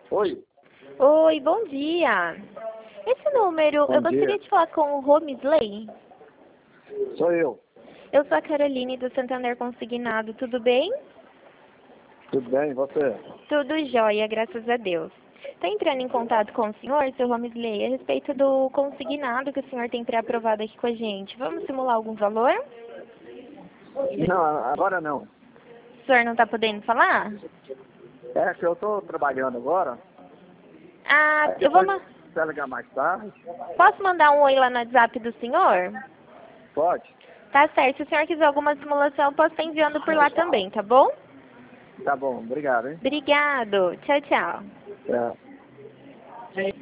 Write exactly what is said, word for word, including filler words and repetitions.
Oi, Oi, bom dia. Esse número, bom eu gostaria dia. de falar com o Romisley. Sou eu. Eu sou a Caroline do Santander Consignado, tudo bem? Tudo bem, e você? Tudo jóia, graças a Deus. Estou entrando em contato com o senhor, seu Romisley, a respeito do consignado que o senhor tem pré-aprovado aqui com a gente. Vamos simular algum valor? Não, agora não. O senhor não está podendo falar? É que eu estou trabalhando agora. Ah, Aí eu vou... depois ma- você ligar mais tarde? Posso mandar um oi lá no WhatsApp do senhor? Pode? Tá certo, se o senhor quiser alguma simulação, eu posso estar enviando por lá também, tá bom? Tá bom, obrigado, hein? Obrigado. Tchau, tchau. É.